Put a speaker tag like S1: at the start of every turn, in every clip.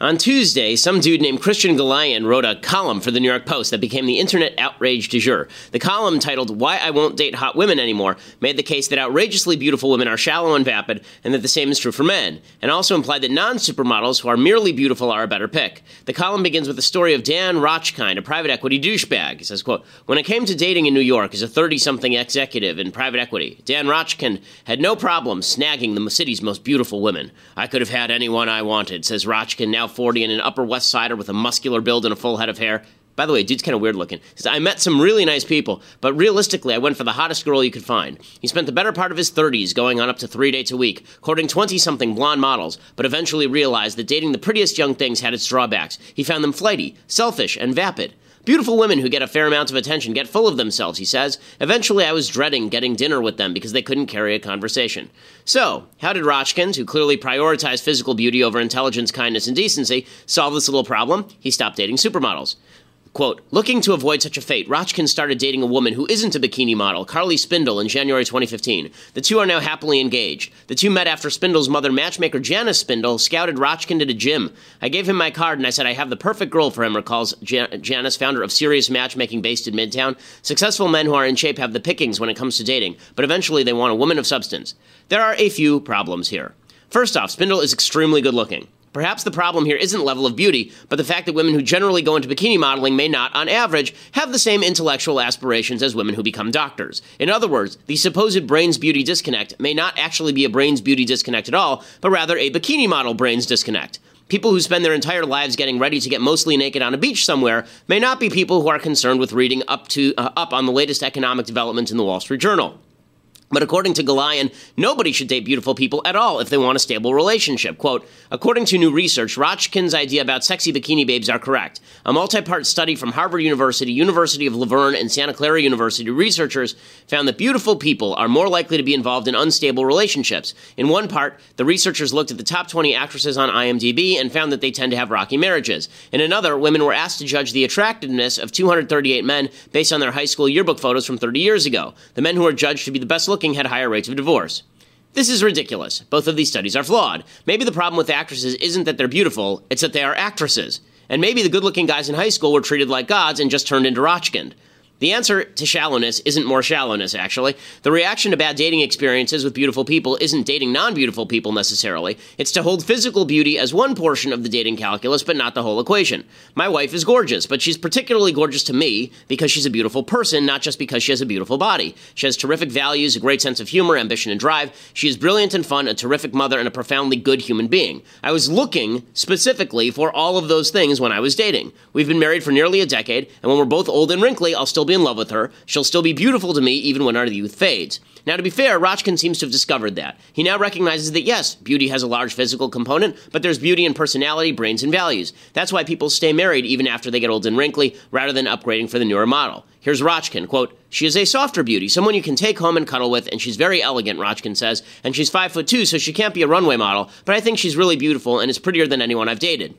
S1: On Tuesday, some dude named Christian Galian wrote a column for the New York Post that became the internet outrage du jour. The column, titled "Why I Won't Date Hot Women Anymore," made the case that outrageously beautiful women are shallow and vapid, and that the same is true for men, and also implied that non-supermodels who are merely beautiful are a better pick. The column begins with the story of Dan Rochkind, a private equity douchebag. He says, quote, "When it came to dating in New York as a 30-something executive in private equity, Dan Rochkind had no problem snagging the city's most beautiful women. I could have had anyone I wanted," says Rochkind, now 40 and an Upper West Sider with a muscular build and a full head of hair. By the way, dude's kind of weird looking. He says, "I met some really nice people, but realistically, I went for the hottest girl you could find." He spent the better part of his 30s going on up to 3 dates a week, courting 20-something blonde models, but eventually realized that dating the prettiest young things had its drawbacks. He found them flighty, selfish, and vapid. "Beautiful women who get a fair amount of attention get full of themselves," he says. "Eventually, I was dreading getting dinner with them because they couldn't carry a conversation." So, how did Rochkind, who clearly prioritized physical beauty over intelligence, kindness, and decency, solve this little problem? He stopped dating supermodels. Quote, "Looking to avoid such a fate, Rochkind started dating a woman who isn't a bikini model, Carly Spindle, in January 2015. The two are now happily engaged. The two met after Spindle's mother, matchmaker Janice Spindle, scouted Rochkind at a gym. I gave him my card and I said I have the perfect girl for him," recalls Janice, founder of Serious Matchmaking based in Midtown. "Successful men who are in shape have the pickings when it comes to dating, but eventually they want a woman of substance. There are a few problems here. First off, Spindle is extremely good looking. Perhaps the problem here isn't level of beauty, but the fact that women who generally go into bikini modeling may not, on average, have the same intellectual aspirations as women who become doctors. In other words, the supposed brains-beauty disconnect may not actually be a brains-beauty disconnect at all, but rather a bikini model brains disconnect. People who spend their entire lives getting ready to get mostly naked on a beach somewhere may not be people who are concerned with reading up on the latest economic developments in the Wall Street Journal. But according to Galian, nobody should date beautiful people at all if they want a stable relationship. Quote, "According to new research, Rochkind's idea about sexy bikini babes are correct. A multi-part study from Harvard University, University of Laverne, and Santa Clara University researchers found that beautiful people are more likely to be involved in unstable relationships. In one part, the researchers looked at the top 20 actresses on IMDb and found that they tend to have rocky marriages. In another, women were asked to judge the attractiveness of 238 men based on their high school yearbook photos from 30 years ago. The men who were judged to be the best looking had higher rates of divorce. This is ridiculous. Both of these studies are flawed. Maybe the problem with actresses isn't that they're beautiful, it's that they are actresses. And maybe the good-looking guys in high school were treated like gods and just turned into Rochkind. The answer to shallowness isn't more shallowness, actually. The reaction to bad dating experiences with beautiful people isn't dating non-beautiful people necessarily. It's to hold physical beauty as one portion of the dating calculus, but not the whole equation. My wife is gorgeous, but she's particularly gorgeous to me because she's a beautiful person, not just because she has a beautiful body. She has terrific values, a great sense of humor, ambition, and drive. She is brilliant and fun, a terrific mother, and a profoundly good human being. I was looking specifically for all of those things when I was dating. We've been married for nearly a decade, and when we're both old and wrinkly, I'll still be in love with her. She'll still be beautiful to me even when our youth fades. Now, to be fair, Rochkind seems to have discovered that. He now recognizes that, yes, beauty has a large physical component, but there's beauty in personality, brains, and values. That's why people stay married even after they get old and wrinkly, rather than upgrading for the newer model. Here's Rochkind, quote, "She is a softer beauty, someone you can take home and cuddle with, and she's very elegant," Rochkind says, "and she's 5'2", so she can't be a runway model, but I think she's really beautiful and is prettier than anyone I've dated."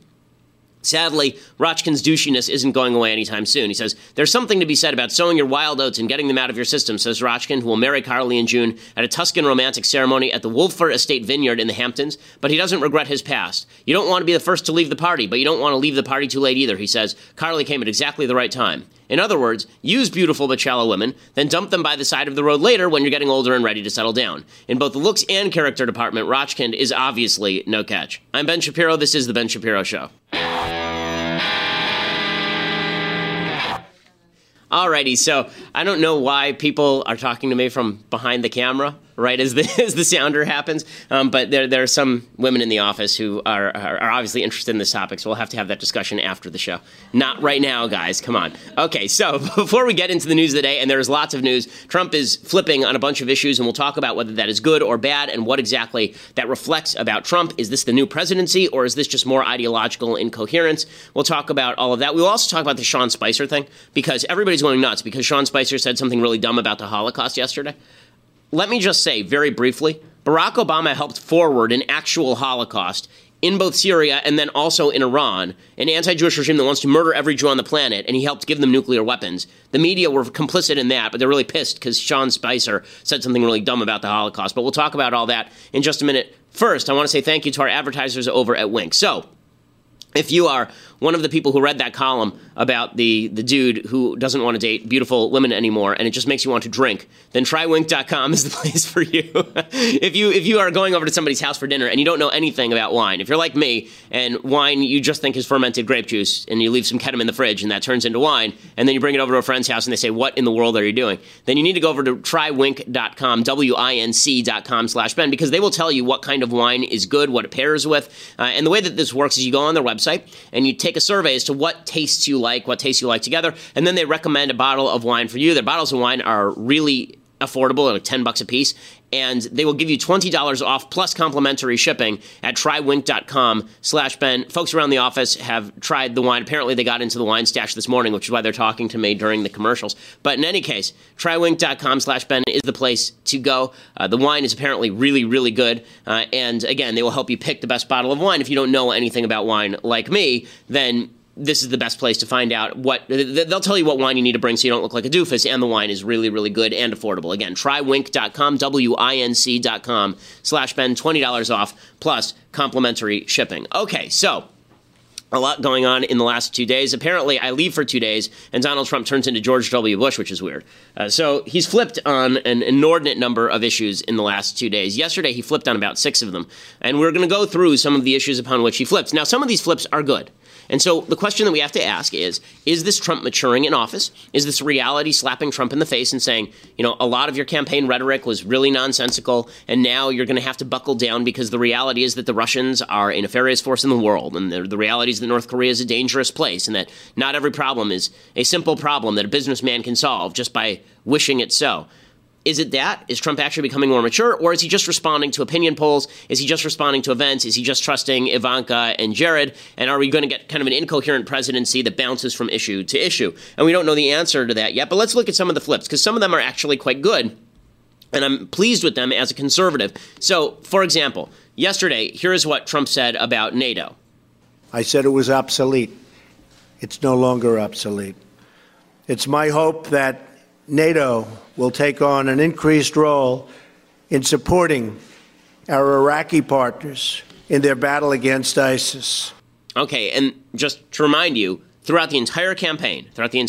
S1: Sadly, Rochkind's douchiness isn't going away anytime soon. He says, "There's something to be said about sowing your wild oats and getting them out of your system," says Rochkind, who will marry Carly in June at a Tuscan romantic ceremony at the Wolfer Estate Vineyard in the Hamptons, but he doesn't regret his past. "You don't want to be the first to leave the party, but you don't want to leave the party too late either," he says. "Carly came at exactly the right time." In other words, use beautiful but shallow women, then dump them by the side of the road later when you're getting older and ready to settle down. In both the looks and character department, Rochkind is obviously no catch. I'm Ben Shapiro. This is The Ben Shapiro Show. Alrighty, so I don't know why people are talking to me from behind the camera right as the sounder happens, but there are some women in the office who are obviously interested in this topic, so we'll have to have that discussion after the show. Not right now, guys. Come on. Okay, so before we get into the news of the day, and there's lots of news, Trump is flipping on a bunch of issues, and we'll talk about whether that is good or bad and what exactly that reflects about Trump. Is this the new presidency, or is this just more ideological incoherence? We'll talk about all of that. We'll also talk about the Sean Spicer thing, because everybody's going nuts because Sean Spicer said something really dumb about the Holocaust yesterday. Let me just say very briefly, Barack Obama helped forward an actual Holocaust in both Syria and then also in Iran, an anti-Jewish regime that wants to murder every Jew on the planet, and he helped give them nuclear weapons. The media were complicit in that, but they're really pissed because Sean Spicer said something really dumb about the Holocaust. But we'll talk about all that in just a minute. First, I want to say thank you to our advertisers over at Wink. So, If you are one of the people who read that column about the dude who doesn't want to date beautiful women anymore and it just makes you want to drink, then trywink.com is the place for you. If you are going over to somebody's house for dinner and you don't know anything about wine, if you're like me and wine you just think is fermented grape juice and you leave some ketamine in the fridge and that turns into wine, and then you bring it over to a friend's house and they say, what in the world are you doing? Then you need to go over to trywink.com, WINC.com/Ben, because they will tell you what kind of wine is good, what it pairs with. And the way that this works is you go on their website and you take a survey as to what tastes you like together, and then they recommend a bottle of wine for you. Their bottles of wine are really affordable, like $10 a piece, and they will give you $20 off plus complimentary shipping at trywink.com/Ben. Folks around the office have tried the wine. Apparently they got into the wine stash this morning, which is why they're talking to me during the commercials. But in any case, trywink.com/Ben is the place to go. The wine is apparently really, really good. And again, they will help you pick the best bottle of wine. If you don't know anything about wine like me, then this is the best place to find out they'll tell you what wine you need to bring so you don't look like a doofus, and the wine is really, really good and affordable. Again, trywink.com, WINC.com/Ben, $20 off plus complimentary shipping. Okay, so a lot going on in the last 2 days. Apparently, I leave for 2 days, and Donald Trump turns into George W. Bush, which is weird. So he's flipped on an inordinate number of issues in the last 2 days. Yesterday, he flipped on about 6 of them, and we're going to go through some of the issues upon which he flipped. Now, some of these flips are good. And so the question that we have to ask is this Trump maturing in office? Is this reality slapping Trump in the face and saying, a lot of your campaign rhetoric was really nonsensical, and now you're going to have to buckle down because the reality is that the Russians are a nefarious force in the world, and the reality is that North Korea is a dangerous place, and that not every problem is a simple problem that a businessman can solve just by wishing it so. Is it that? Is Trump actually becoming more mature, or is he just responding to opinion polls? Is he just responding to events? Is he just trusting Ivanka and Jared? And are we going to get kind of an incoherent presidency that bounces from issue to issue? And we don't know the answer to that yet, but let's look at some of the flips, because some of them are actually quite good, and I'm pleased with them as a conservative. So, for example, yesterday, here is what Trump said about NATO.
S2: I said it was obsolete. It's no longer obsolete. It's my hope that NATO will take on an increased role in supporting our Iraqi partners in their battle against ISIS.
S1: Okay, and just to remind you, throughout the entire campaign,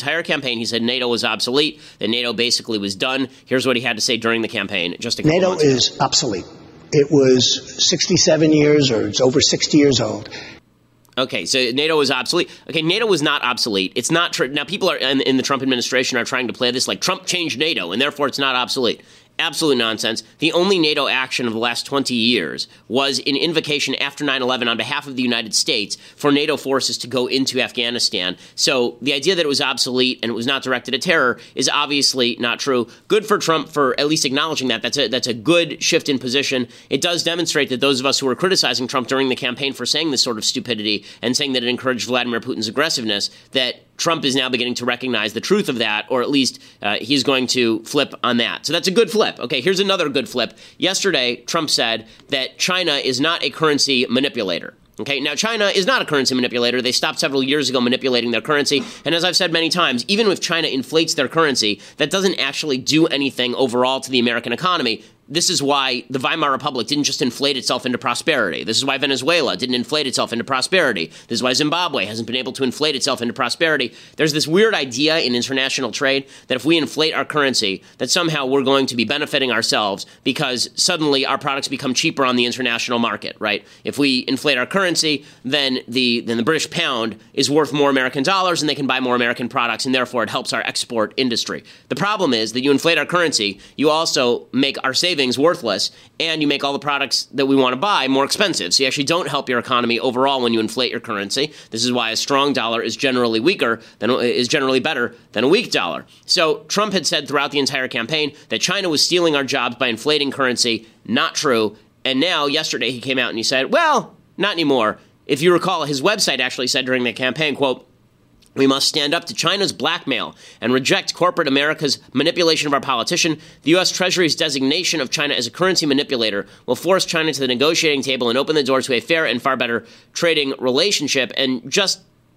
S1: he said NATO was obsolete, that NATO basically was done. Here's what he had to say during the campaign. Just a couple
S3: NATO
S1: months ago.
S3: is obsolete. It was 67 years, or it's over 60 years old.
S1: Okay, so NATO was obsolete. Okay, NATO was not obsolete. It's not true. Now, people are in the Trump administration are trying to play this like Trump changed NATO, and therefore it's not obsolete. Absolute nonsense. The only NATO action of the last 20 years was an invocation after 9/11 on behalf of the United States for NATO forces to go into Afghanistan. So the idea that it was obsolete and it was not directed at terror is obviously not true. Good for Trump for at least acknowledging that. That's a good shift in position. It does demonstrate that those of us who were criticizing Trump during the campaign for saying this sort of stupidity and saying that it encouraged Vladimir Putin's aggressiveness, that Trump is now beginning to recognize the truth of that, or at least he's going to flip on that. So that's a good flip. Okay, here's another good flip. Yesterday, Trump said that China is not a currency manipulator. Okay, now China is not a currency manipulator. They stopped several years ago manipulating their currency. And as I've said many times, even if China inflates their currency, that doesn't actually do anything overall to the American economy. This is why the Weimar Republic didn't just inflate itself into prosperity. This is why Venezuela didn't inflate itself into prosperity. This is why Zimbabwe hasn't been able to inflate itself into prosperity. There's this weird idea in international trade that if we inflate our currency, that somehow we're going to be benefiting ourselves because suddenly our products become cheaper on the international market, right? If we inflate our currency, then the British pound is worth more American dollars and they can buy more American products, and therefore it helps our export industry. The problem is that you inflate our currency, you also make our savings worthless, and you make all the products that we want to buy more expensive. So you actually don't help your economy overall when you inflate your currency. This is why a strong dollar is generally better than a weak dollar. So Trump had said throughout the entire campaign that China was stealing our jobs by inflating currency. Not true. And now, yesterday, he came out and he said, well, not anymore. If you recall, his website actually said during the campaign, quote, "We must stand up to China's blackmail and reject corporate America's manipulation of our politician. The U.S. Treasury's designation of China as a currency manipulator will force China to the negotiating table and open the door to a fair and far better trading relationship." And just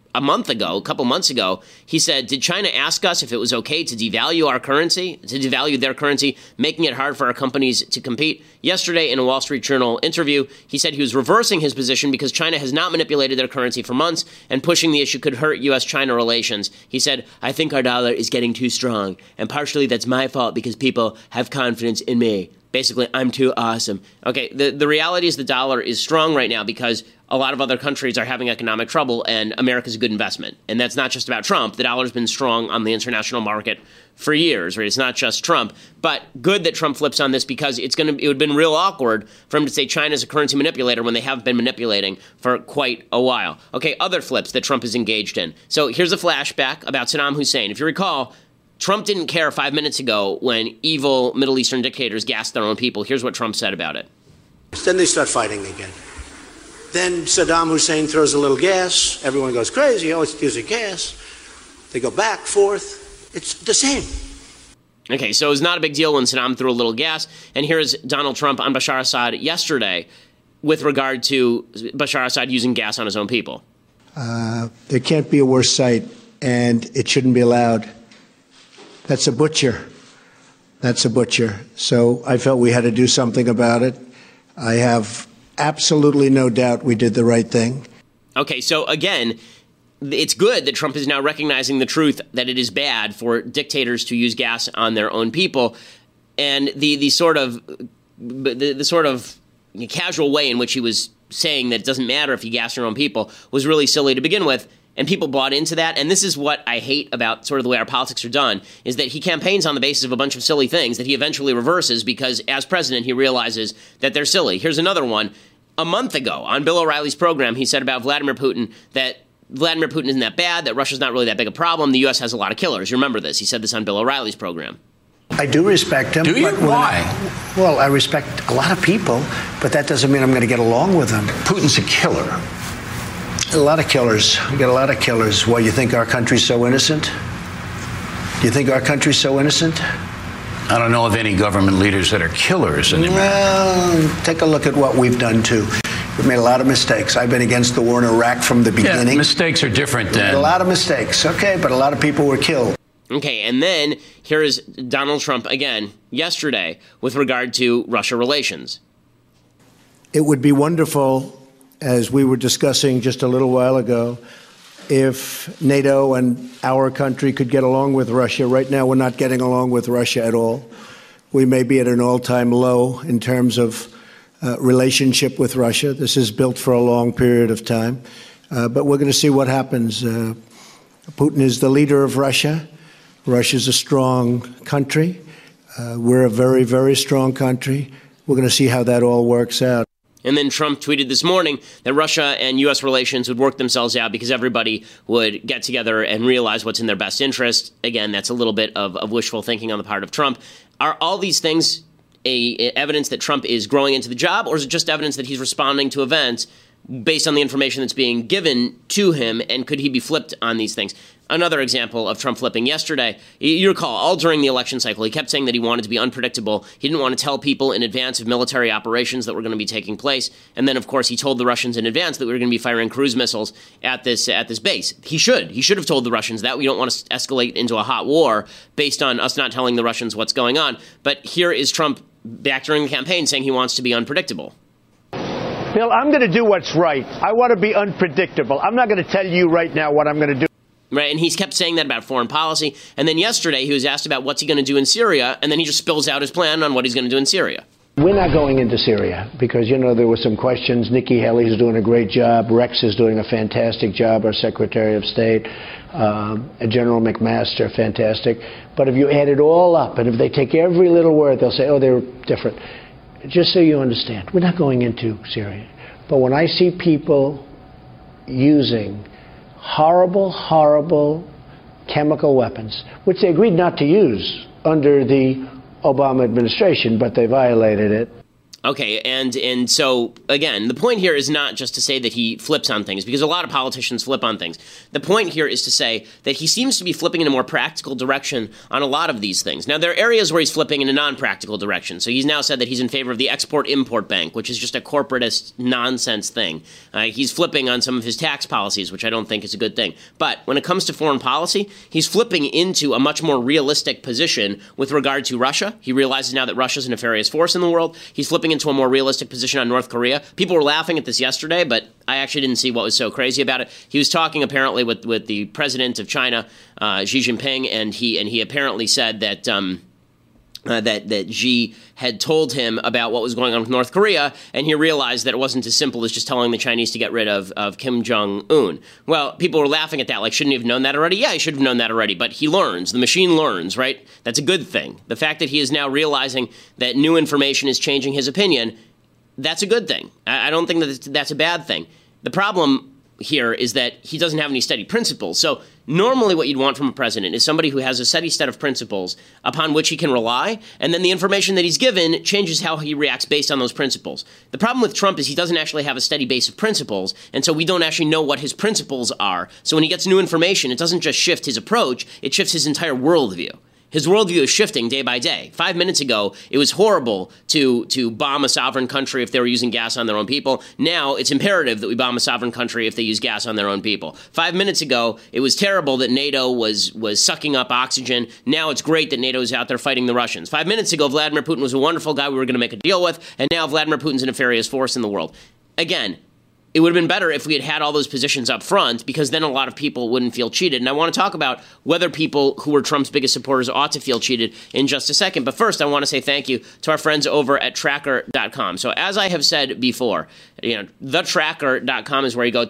S1: a couple months ago, he said, did China ask us if it was okay to devalue our currency, to devalue their currency, making it hard for our companies to compete? Yesterday, in a Wall Street Journal interview, he said he was reversing his position because China has not manipulated their currency for months, and pushing the issue could hurt U.S.-China relations. He said, I think our dollar is getting too strong, and partially that's my fault because people have confidence in me. Basically, I'm too awesome. Okay, the reality is the dollar is strong right now because a lot of other countries are having economic trouble, and America's a good investment. And that's not just about Trump. The dollar's been strong on the international market for years, right? It's not just Trump. But good that Trump flips on this because it would have been real awkward for him to say China's a currency manipulator when they have been manipulating for quite a while. Okay, other flips that Trump is engaged in. So here's a flashback about Saddam Hussein. If you recall, Trump didn't care 5 minutes ago when evil Middle Eastern dictators gassed their own people. Here's what Trump said about it.
S2: Then they start fighting again. Then Saddam Hussein throws a little gas. Everyone goes crazy. Oh, it's using gas. They go back, forth. It's the same.
S1: Okay, so it was not a big deal when Saddam threw a little gas. And here's Donald Trump on Bashar Assad yesterday with regard to Bashar Assad using gas on his own people.
S2: There can't be a worse sight, and it shouldn't be allowed. That's a butcher. That's a butcher. So I felt we had to do something about it. I have absolutely no doubt we did the right thing.
S1: Okay, so again, it's good that Trump is now recognizing the truth that it is bad for dictators to use gas on their own people, and the sort of casual way in which he was saying that it doesn't matter if you gas your own people was really silly to begin with. And people bought into that. And this is what I hate about sort of the way our politics are done, is that he campaigns on the basis of a bunch of silly things that he eventually reverses because as president, he realizes that they're silly. Here's another one. A month ago on Bill O'Reilly's program, he said about Vladimir Putin that Vladimir Putin isn't that bad, that Russia's not really that big a problem. The U.S. has a lot of killers. You remember this. He said this on Bill O'Reilly's program.
S2: I do respect him.
S4: Do you? Why?
S2: Well, I respect a lot of people, but that doesn't mean I'm going to get along with them.
S4: Putin's a killer.
S2: A lot of killers. We got a lot of killers. Why, you think our country's so innocent? Do you think our country's so innocent?
S4: I don't know of any government leaders that are killers in America.
S2: Well, take a look at what we've done, too. We've made a lot of mistakes. I've been against the war in Iraq from the beginning.
S4: Yeah, mistakes are different than...
S2: A lot of mistakes, okay, but a lot of people were killed.
S1: Okay, and then here is Donald Trump again yesterday with regard to Russia relations.
S2: It would be wonderful, as we were discussing just a little while ago, if NATO and our country could get along with Russia. Right now, we're not getting along with Russia at all. We may be at an all-time low in terms of relationship with Russia. This is built for a long period of time. But we're going to see what happens. Putin is the leader of Russia. Russia's a strong country. We're a very, very strong country. We're going to see how that all works out.
S1: And then Trump tweeted this morning that Russia and U.S. relations would work themselves out because everybody would get together and realize what's in their best interest. Again, that's a little bit of wishful thinking on the part of Trump. Are all these things evidence that Trump is growing into the job, or is it just evidence that he's responding to events based on the information that's being given to him, and could he be flipped on these things? Another example of Trump flipping yesterday, you recall, all during the election cycle, he kept saying that he wanted to be unpredictable. He didn't want to tell people in advance of military operations that were going to be taking place. And then, of course, he told the Russians in advance that we were going to be firing cruise missiles at this base. He should have told the Russians that. We don't want to escalate into a hot war based on us not telling the Russians what's going on. But here is Trump back during the campaign saying he wants to be unpredictable.
S5: Bill, I'm going to do what's right. I want to be unpredictable. I'm not going to tell you right now what I'm going to do.
S1: Right, and he's kept saying that about foreign policy. And then yesterday he was asked about what's he going to do in Syria, and then he just spills out his plan on what he's going to do in Syria.
S3: We're not going into Syria because, there were some questions. Nikki Haley's doing a great job. Rex is doing a fantastic job, our Secretary of State. General McMaster, fantastic. But if you add it all up, and if they take every little word, they'll say, oh, they're different. Just so you understand, we're not going into Syria. But when I see people using horrible, horrible chemical weapons, which they agreed not to use under the Obama administration, but they violated it.
S1: Okay, and so, again, the point here is not just to say that he flips on things, because a lot of politicians flip on things. The point here is to say that he seems to be flipping in a more practical direction on a lot of these things. Now, there are areas where he's flipping in a non-practical direction. So he's now said that he's in favor of the Export-Import Bank, which is just a corporatist nonsense thing. He's flipping on some of his tax policies, which I don't think is a good thing. But when it comes to foreign policy, he's flipping into a much more realistic position with regard to Russia. He realizes now that Russia's a nefarious force in the world. He's flipping into a more realistic position on North Korea. People were laughing at this yesterday, but I actually didn't see what was so crazy about it. He was talking apparently with the president of China, Xi Jinping, and he apparently said that that Xi had told him about what was going on with North Korea, and he realized that it wasn't as simple as just telling the Chinese to get rid of Kim Jong-un. Well, people were laughing at that, like, shouldn't he have known that already? Yeah, he should have known that already, but he learns. The machine learns, right? That's a good thing. The fact that he is now realizing that new information is changing his opinion, that's a good thing. I don't think that that's a bad thing. The problem here is that he doesn't have any steady principles. So normally what you'd want from a president is somebody who has a steady set of principles upon which he can rely, and then the information that he's given changes how he reacts based on those principles. The problem with Trump is he doesn't actually have a steady base of principles, and so we don't actually know what his principles are. So when he gets new information, it doesn't just shift his approach, it shifts his entire worldview. His worldview is shifting day by day. 5 minutes ago, it was horrible to bomb a sovereign country if they were using gas on their own people. Now, it's imperative that we bomb a sovereign country if they use gas on their own people. 5 minutes ago, it was terrible that NATO was sucking up oxygen. Now it's great that NATO is out there fighting the Russians. 5 minutes ago, Vladimir Putin was a wonderful guy we were going to make a deal with, and now Vladimir Putin's a nefarious force in the world. Again, it would have been better if we had had all those positions up front, because then a lot of people wouldn't feel cheated. And I want to talk about whether people who were Trump's biggest supporters ought to feel cheated in just a second. But first, I want to say thank you to our friends over at Tracker.com. So as I have said before, thetracker.com is where you go,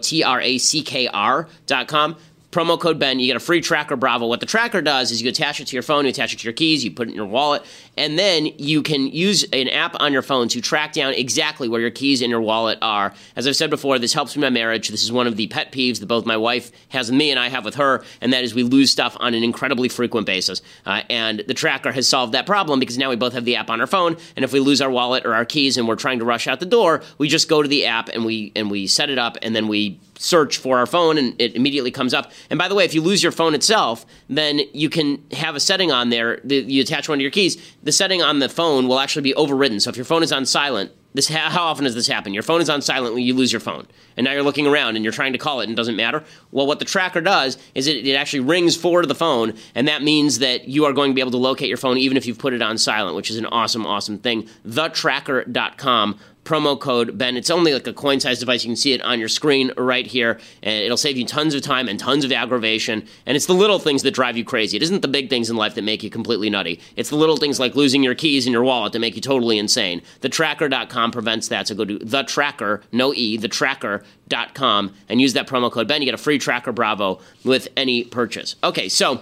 S1: TRACKR.com. Promo code Ben, you get a free Tracker Bravo. What the Tracker does is you attach it to your phone, you attach it to your keys, you put it in your wallet, and then you can use an app on your phone to track down exactly where your keys and your wallet are. As I've said before, this helps me in my marriage. This is one of the pet peeves that both my wife has with me and I have with her, and that is we lose stuff on an incredibly frequent basis. And the Tracker has solved that problem because now we both have the app on our phone, and if we lose our wallet or our keys and we're trying to rush out the door, we just go to the app and we set it up, and then we search for our phone, and it immediately comes up. And by the way, if you lose your phone itself, then you can have a setting on there. You attach one to your keys. The setting on the phone will actually be overridden. So if your phone is on silent, how often does this happen? Your phone is on silent when you lose your phone, and now you're looking around and you're trying to call it and it doesn't matter. Well, what the Tracker does is it actually rings forward to the phone, and that means that you are going to be able to locate your phone even if you've put it on silent, which is an awesome, awesome thing. Thetracker.com. Promo code Ben. It's only like a coin-sized device. You can see it on your screen right here, and it'll save you tons of time and tons of aggravation. And it's the little things that drive you crazy. It isn't the big things in life that make you completely nutty. It's the little things like losing your keys and your wallet that make you totally insane. Thetracker.com prevents that. So go to thetracker, no E, thetracker.com, and use that promo code Ben. You get a free Tracker Bravo with any purchase. Okay, so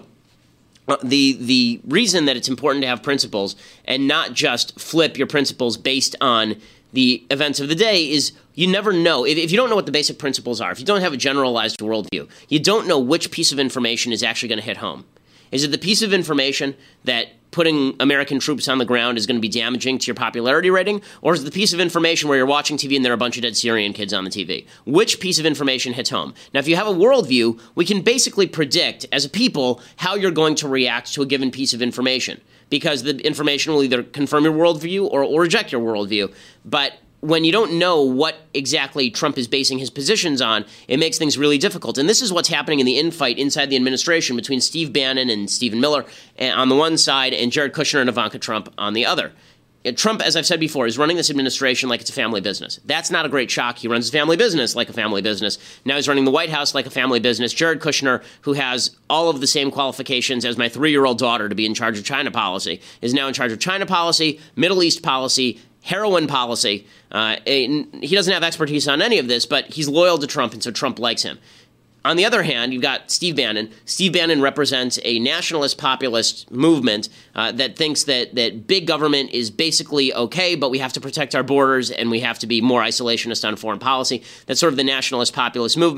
S1: the reason that it's important to have principles and not just flip your principles based on the events of the day is you never know. If you don't know what the basic principles are, if you don't have a generalized worldview, you don't know which piece of information is actually going to hit home. Is it the piece of information that putting American troops on the ground is going to be damaging to your popularity rating? Or is it the piece of information where you're watching TV and there are a bunch of dead Syrian kids on the TV? Which piece of information hits home? Now, if you have a worldview, we can basically predict as a people how you're going to react to a given piece of information, because the information will either confirm your worldview or reject your worldview. But when you don't know what exactly Trump is basing his positions on, it makes things really difficult. And this is what's happening in the infight inside the administration between Steve Bannon and Stephen Miller on the one side and Jared Kushner and Ivanka Trump on the other. Trump, as I've said before, is running this administration like it's a family business. That's not a great shock. He runs his family business like a family business. Now he's running the White House like a family business. Jared Kushner, who has all of the same qualifications as my 3-year-old daughter to be in charge of China policy, is now in charge of China policy, Middle East policy, heroin policy. He doesn't have expertise on any of this, but he's loyal to Trump, and so Trump likes him. On the other hand, you've got Steve Bannon. Steve Bannon represents a nationalist populist movement that thinks that big government is basically okay, but we have to protect our borders and we have to be more isolationist on foreign policy. That's sort of the nationalist populist movement.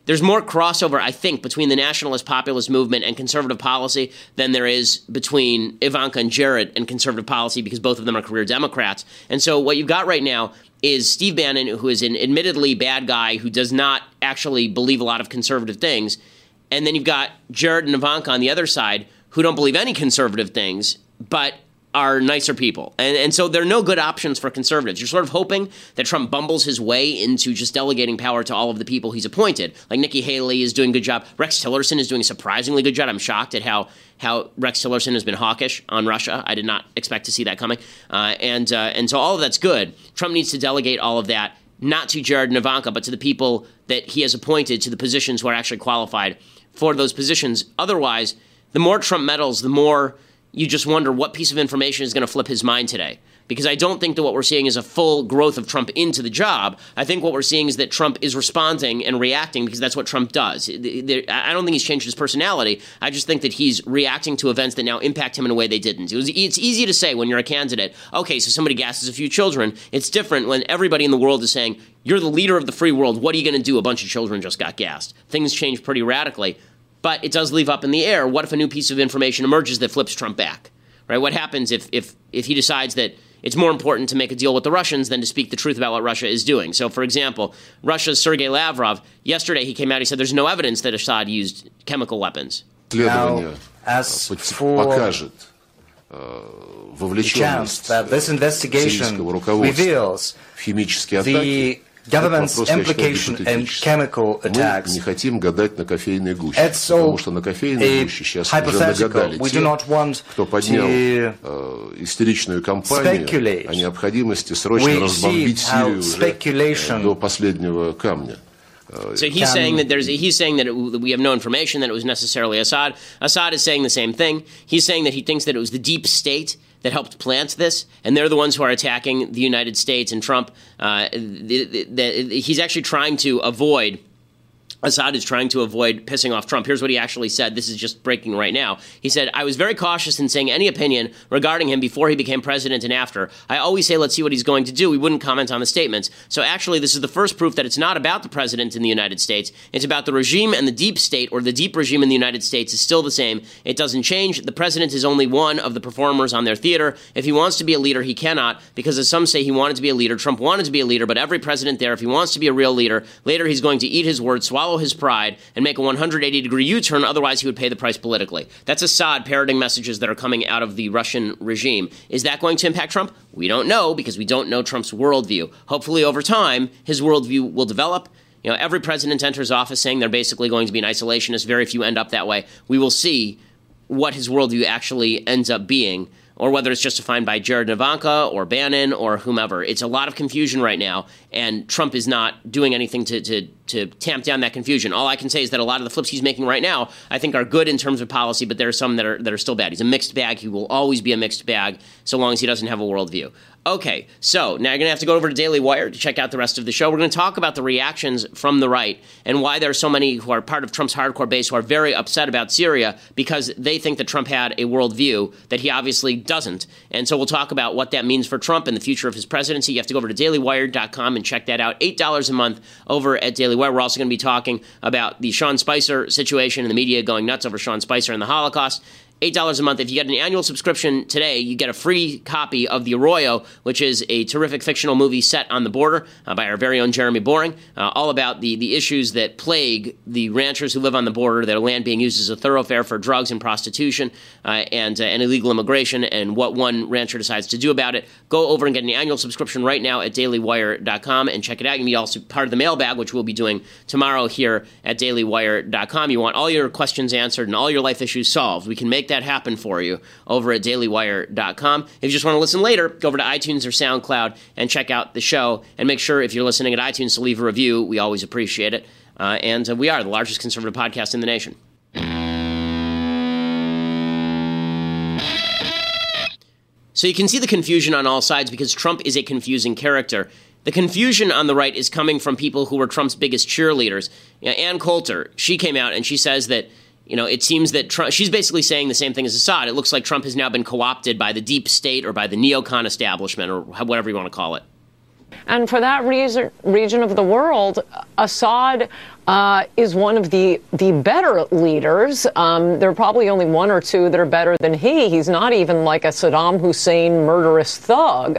S1: there's more crossover, I think, between the nationalist populist movement and conservative policy than there is between Ivanka and Jared and conservative policy, because both of them are career Democrats. And so what you've got right now is Steve Bannon, who is an admittedly bad guy who does not actually believe a lot of conservative things. And then you've got Jared and Ivanka on the other side who don't believe any conservative things, but are nicer people. And so there are no good options for conservatives. You're sort of hoping that Trump bumbles his way into just delegating power to all of the people he's appointed. Like Nikki Haley is doing a good job. Rex Tillerson is doing a surprisingly good job. I'm shocked at how Rex Tillerson has been hawkish on Russia. I did not expect to see that coming. And so all of that's good. Trump needs to delegate all of that, not to Jared and Ivanka, but to the people that he has appointed to the positions who are actually qualified for those positions. Otherwise, the more Trump meddles, the more you just wonder what piece of information is going to flip his mind today. Because I don't think that what we're seeing is a full growth of Trump into the job. I think what we're seeing is that Trump is responding and reacting because that's what Trump does. I don't think he's changed his personality. I just think that he's reacting to events that now impact him in a way they didn't. It's easy to say when you're a candidate, okay, so somebody gasses a few children. It's different when everybody in the world is saying, you're the leader of the free world. What are you going to do? A bunch of children just got gassed. Things change pretty radically. But it does leave up in the air. What if a new piece of information emerges that flips Trump back? Right? What happens if he decides that it's more important to make a deal with the Russians than to speak the truth about what Russia is doing? So, for example, Russia's Sergei Lavrov, yesterday he came out, he said there's no evidence that Assad used chemical weapons.
S6: Now, as for the chance that this investigation reveals the government's implication in chemical attacks, it's so hypothetical. We do not want to speculate. We see how speculation
S1: So he's saying that we have no information that it was necessarily Assad. Assad is saying the same thing. He's saying that he thinks that it was the deep state that helped plant this, and they're the ones who are attacking the United States and Trump. He's actually trying to avoid Assad is trying to avoid pissing off Trump. Here's what he actually said. This is just breaking right now. He said, I was very cautious in saying any opinion regarding him before he became president and after. I always say, let's see what he's going to do. We wouldn't comment on the statements. So actually, this is the first proof that it's not about the president in the United States. It's about the regime, and the deep state, or the deep regime in the United States, is still the same. It doesn't change. The president is only one of the performers on their theater. If he wants to be a leader, he cannot, because as some say, he wanted to be a leader. Trump wanted to be a leader, but every president there, if he wants to be a real leader, later he's going to eat his words, swallow his pride, and make a 180-degree U-turn, otherwise he would pay the price politically. That's Assad parroting messages that are coming out of the Russian regime. Is that going to impact Trump? We don't know, because we don't know Trump's worldview. Hopefully over time, his worldview will develop. You know, every president enters office saying they're basically going to be an isolationist. Very few end up that way. We will see what his worldview actually ends up being, or whether it's just defined by Jared and Ivanka or Bannon or whomever. It's a lot of confusion right now, and Trump is not doing anything to tamp down that confusion. All I can say is that a lot of the flips he's making right now, I think, are good in terms of policy, but there are some that are still bad. He's a mixed bag. He will always be a mixed bag so long as he doesn't have a worldview. Okay, so now you're going to have to go over to Daily Wire to check out the rest of the show. We're going to talk about the reactions from the right and why there are so many who are part of Trump's hardcore base who are very upset about Syria because they think that Trump had a worldview that he obviously doesn't. And so we'll talk about what that means for Trump and the future of his presidency. You have to go over to dailywire.com and check that out. $8 a month over at Daily Wire. We're also going to be talking about the Sean Spicer situation and the media going nuts over Sean Spicer and the Holocaust. $8 a month. If you get an annual subscription today, you get a free copy of The Arroyo, which is a terrific fictional movie set on the border by our very own Jeremy Boring, all about the issues that plague the ranchers who live on the border, their land being used as a thoroughfare for drugs and prostitution and illegal immigration, and what one rancher decides to do about it. Go over and get an annual subscription right now at dailywire.com and check it out. You can be also part of the mailbag, which we'll be doing tomorrow here at dailywire.com. You want all your questions answered and all your life issues solved. We can make that happen for you over at dailywire.com. If you just want to listen later, go over to iTunes or SoundCloud and check out the show. And make sure if you're listening at iTunes to leave a review. We always appreciate it. And we are the largest conservative podcast in the nation. So you can see the confusion on all sides because Trump is a confusing character. The confusion on the right is coming from people who were Trump's biggest cheerleaders. Ann Coulter, she came out and she says that it seems that Trump, she's basically saying the same thing as Assad. It looks like Trump has now been co-opted by the deep state or by the neocon establishment or whatever you want to call it.
S7: And for that region of the world, Assad is one of the better leaders. There are probably only one or two that are better than he. He's not even like a Saddam Hussein murderous thug.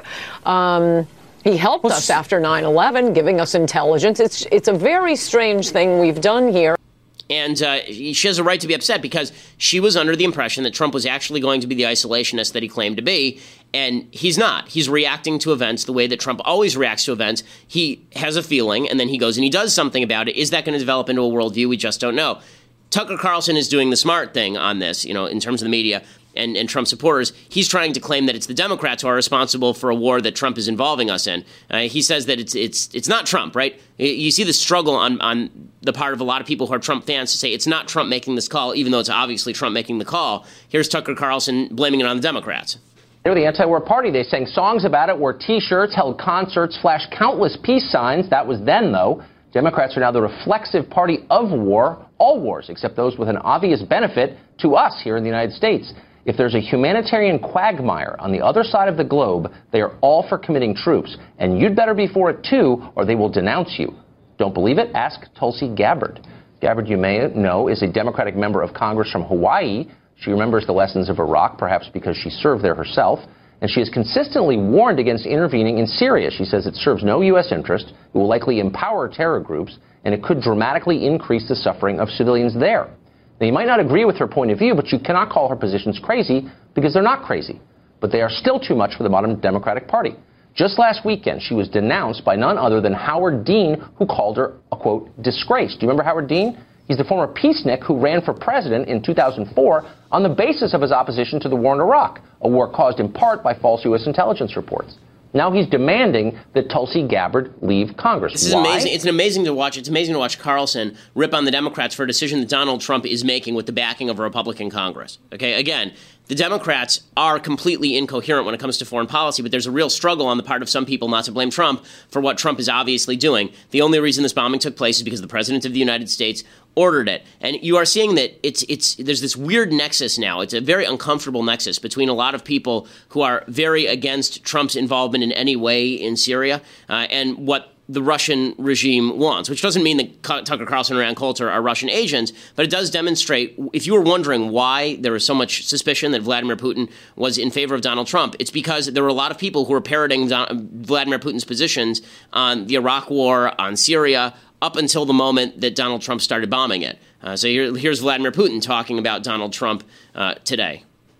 S7: He helped us after 9/11, giving us intelligence. It's a very strange thing we've done here.
S1: And she has a right to be upset because she was under the impression that Trump was actually going to be the isolationist that he claimed to be. And he's not. He's reacting to events the way that Trump always reacts to events. He has a feeling, and then he goes and he does something about it. Is that going to develop into a worldview? We just don't know. Tucker Carlson is doing the smart thing on this, in terms of the media and Trump supporters. He's trying to claim that it's the Democrats who are responsible for a war that Trump is involving us in. He says that it's not Trump, right? You see the struggle on the part of a lot of people who are Trump fans to say it's not Trump making this call, even though it's obviously Trump making the call. Here's Tucker Carlson blaming it on the Democrats.
S8: They're the anti-war party. They sang songs about it, wore T-shirts, held concerts, flashed countless peace signs. That was then, though. Democrats are now the reflexive party of war, all wars, except those with an obvious benefit to us here in the United States. If there's a humanitarian quagmire on the other side of the globe, they are all for committing troops. And you'd better be for it, too, or they will denounce you. Don't believe it? Ask Tulsi Gabbard. Gabbard, you may know, is a Democratic member of Congress from Hawaii. She remembers the lessons of Iraq, perhaps because she served there herself. And she has consistently warned against intervening in Syria. She says it serves no U.S. interest, it will likely empower terror groups, and it could dramatically increase the suffering of civilians there. Now, you might not agree with her point of view, but you cannot call her positions crazy because they're not crazy. But they are still too much for the modern Democratic Party. Just last weekend, she was denounced by none other than Howard Dean, who called her a, quote, disgrace. Do you remember Howard Dean? He's the former peacenik who ran for president in 2004 on the basis of his opposition to the war in Iraq, a war caused in part by false U.S. intelligence reports. Now he's demanding that Tulsi Gabbard leave Congress.
S1: This is amazing. It's amazing to watch. It's amazing to watch Carlson rip on the Democrats for a decision that Donald Trump is making with the backing of a Republican Congress. Okay, again, the Democrats are completely incoherent when it comes to foreign policy, but there's a real struggle on the part of some people not to blame Trump for what Trump is obviously doing. The only reason this bombing took place is because the President of the United States ordered it. And you are seeing that there's this weird nexus now. It's a very uncomfortable nexus between a lot of people who are very against Trump's involvement in any way in Syria and what the Russian regime wants, which doesn't mean that Tucker Carlson and Rand Coulter are Russian agents, but it does demonstrate, if you were wondering why there was so much suspicion that Vladimir Putin was in favor of Donald Trump, it's because there were a lot of people who were parroting Vladimir Putin's positions on the Iraq war, on Syria, up until the moment that Donald Trump started bombing it. So here's Vladimir Putin talking about Donald Trump today.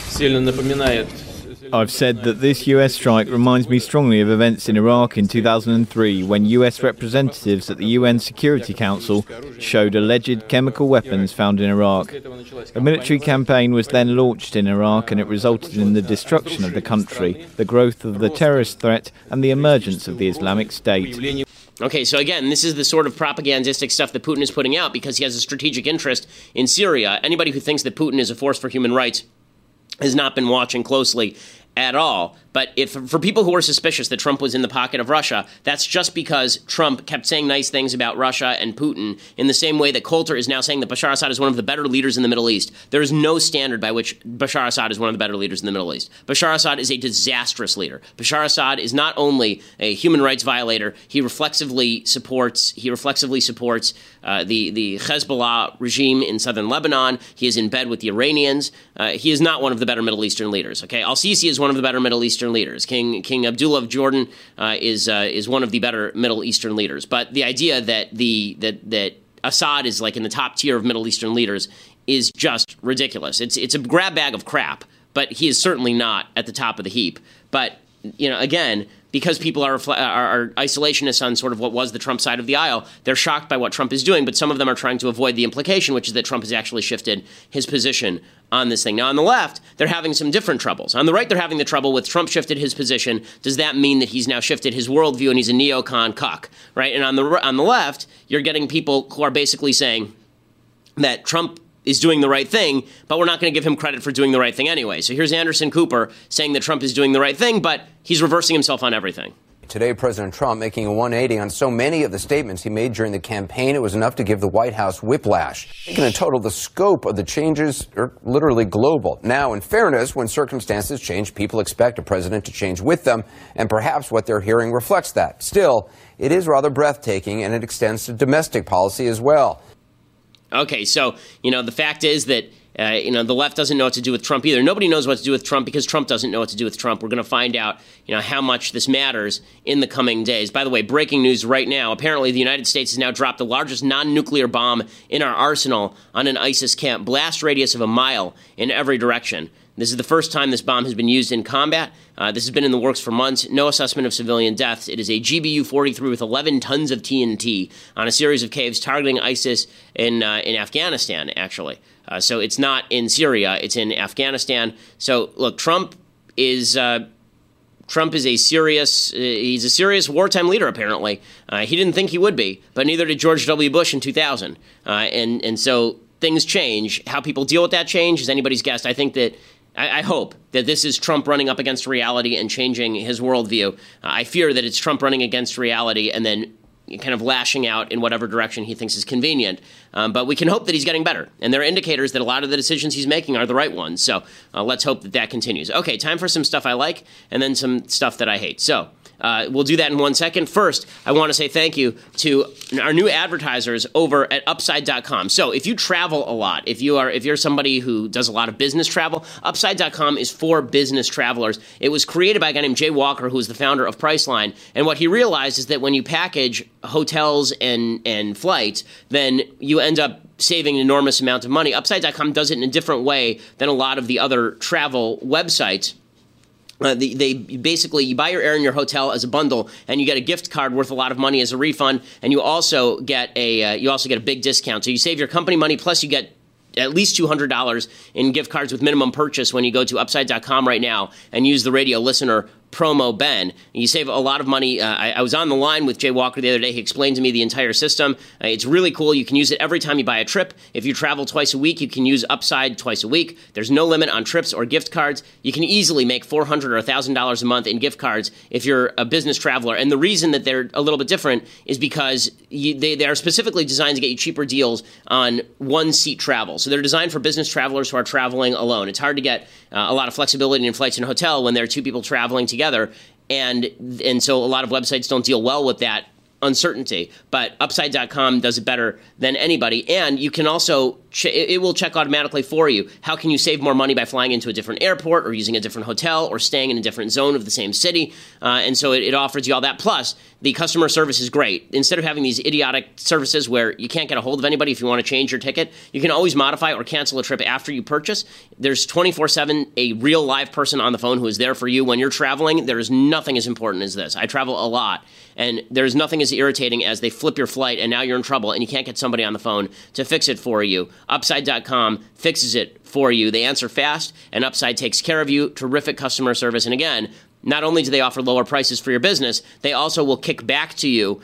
S9: I've said that this US strike reminds me strongly of events in Iraq in 2003 when US representatives at the UN Security Council showed alleged chemical weapons found in Iraq. A military campaign was then launched in Iraq and it resulted in the destruction of the country, the growth of the terrorist threat and the emergence of the Islamic State.
S1: Okay, so again, this is the sort of propagandistic stuff that Putin is putting out because he has a strategic interest in Syria. Anybody who thinks that Putin is a force for human rights has not been watching closely at all. But for people who are suspicious that Trump was in the pocket of Russia, that's just because Trump kept saying nice things about Russia and Putin in the same way that Coulter is now saying that Bashar Assad is one of the better leaders in the Middle East. There is no standard by which Bashar Assad is one of the better leaders in the Middle East. Bashar Assad is a disastrous leader. Bashar Assad is not only a human rights violator, he reflexively supports the Hezbollah regime in southern Lebanon. He is in bed with the Iranians. He is not one of the better Middle Eastern leaders. Okay, Al-Sisi is one of the better Middle Eastern leaders. King Abdullah of Jordan is one of the better Middle Eastern leaders. But the idea that Assad is like in the top tier of Middle Eastern leaders is just ridiculous. It's a grab bag of crap. But he is certainly not at the top of the heap. But again, because people are isolationists on sort of what was the Trump side of the aisle, they're shocked by what Trump is doing, but some of them are trying to avoid the implication, which is that Trump has actually shifted his position on this thing. Now, on the left, they're having some different troubles. On the right, they're having the trouble with Trump shifted his position. Does that mean that he's now shifted his worldview and he's a neocon cuck, right? And on the left, you're getting people who are basically saying that Trump is doing the right thing, but we're not going to give him credit for doing the right thing anyway. So here's Anderson Cooper saying that Trump is doing the right thing, but he's reversing himself on everything.
S10: Today, President Trump making a 180 on so many of the statements he made during the campaign, it was enough to give the White House whiplash. Taken in total, the scope of the changes are literally global. Now, in fairness, when circumstances change, people expect a president to change with them, and perhaps what they're hearing reflects that. Still, it is rather breathtaking, and it extends to domestic policy as well.
S1: Okay, so, the fact is that the left doesn't know what to do with Trump either. Nobody knows what to do with Trump because Trump doesn't know what to do with Trump. We're going to find out, how much this matters in the coming days. By the way, breaking news right now. Apparently, the United States has now dropped the largest non-nuclear bomb in our arsenal on an ISIS camp. Blast radius of a mile in every direction. This is the first time this bomb has been used in combat. This has been in the works for months. No assessment of civilian deaths. It is a GBU-43 with 11 tons of TNT on a series of caves targeting ISIS in Afghanistan, actually. So it's not in Syria. It's in Afghanistan. So, look, Trump is a serious wartime leader, apparently. He didn't think he would be, but neither did George W. Bush in 2000. And so things change. How people deal with that change is anybody's guess. I hope that this is Trump running up against reality and changing his worldview. I fear that it's Trump running against reality and then kind of lashing out in whatever direction he thinks is convenient. But we can hope that he's getting better. And there are indicators that a lot of the decisions he's making are the right ones. So let's hope that continues. Okay, time for some stuff I like and then some stuff that I hate. So we'll do that in 1 second. First, I want to say thank you to our new advertisers over at Upside.com. So if you travel a lot, if you're somebody who does a lot of business travel, Upside.com is for business travelers. It was created by a guy named Jay Walker, who is the founder of Priceline. And what he realized is that when you package hotels and flights, then you end up saving an enormous amount of money. Upside.com does it in a different way than a lot of the other travel websites. They basically, you buy your air and your hotel as a bundle, and you get a gift card worth a lot of money as a refund, and you also get a big discount. So you save your company money, plus you get at least $200 in gift cards with minimum purchase when you go to Upside.com right now and use the radio listener promo Ben. You save a lot of money. I was on the line with Jay Walker the other day. He explained to me the entire system. It's really cool. You can use it every time you buy a trip. If you travel twice a week, you can use Upside twice a week. There's no limit on trips or gift cards. You can easily make $400 or $1,000 a month in gift cards if you're a business traveler. And the reason that they're a little bit different is because they are specifically designed to get you cheaper deals on one-seat travel. So they're designed for business travelers who are traveling alone. It's hard to get a lot of flexibility in flights and hotel when there are two people traveling together. And so a lot of websites don't deal well with that uncertainty. But Upside.com does it better than anybody. And you can also, it will check automatically for you. How can you save more money by flying into a different airport or using a different hotel or staying in a different zone of the same city? And so it offers you all that. Plus, the customer service is great. Instead of having these idiotic services where you can't get a hold of anybody if you want to change your ticket, you can always modify or cancel a trip after you purchase. There's 24/7 a real live person on the phone who is there for you when you're traveling. There is nothing as important as this. I travel a lot, and there's nothing as irritating as they flip your flight and now you're in trouble and you can't get somebody on the phone to fix it for you. Upside.com fixes it for you. They answer fast, and Upside takes care of you. Terrific customer service. And again, not only do they offer lower prices for your business, they also will kick back to you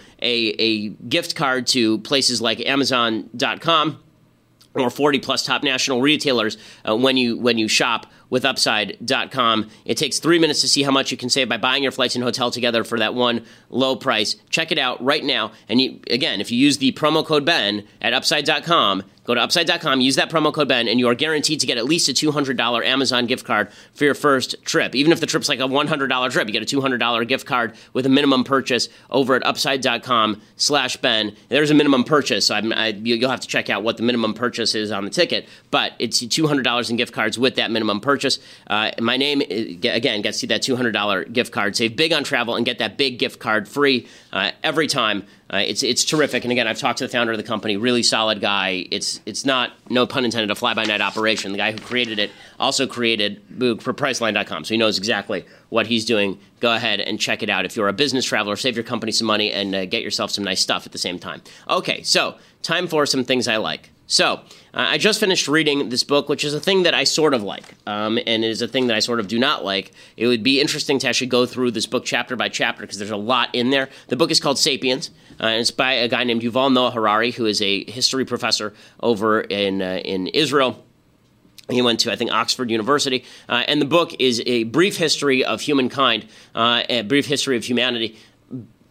S1: a gift card to places like Amazon.com or 40-plus top national retailers when you shop with Upside.com. It takes 3 minutes to see how much you can save by buying your flights and hotel together for that one low price. Check it out right now. And if you use the promo code Ben at Upside.com, go to Upside.com, use that promo code Ben, and you are guaranteed to get at least a $200 Amazon gift card for your first trip. Even if the trip's like a $100 trip, you get a $200 gift card with a minimum purchase over at Upside.com/Ben. There's a minimum purchase, so you'll have to check out what the minimum purchase is on the ticket, but it's $200 in gift cards with that minimum purchase. My name, again, gets you that $200 gift card. Save big on travel and get that big gift card free every time. It's terrific. And again, I've talked to the founder of the company, really solid guy. It's not, no pun intended, a fly-by-night operation. The guy who created it also created Boog for Priceline.com, so he knows exactly what he's doing. Go ahead and check it out. If you're a business traveler, save your company some money and get yourself some nice stuff at the same time. Okay, so time for some things I like. So I just finished reading this book, which is a thing that I sort of like, and it is a thing that I sort of do not like. It would be interesting to actually go through this book chapter by chapter because there's a lot in there. The book is called Sapiens, and it's by a guy named Yuval Noah Harari, who is a history professor over in Israel. He went to, I think, Oxford University, and the book is a brief history of humankind, a brief history of humanity.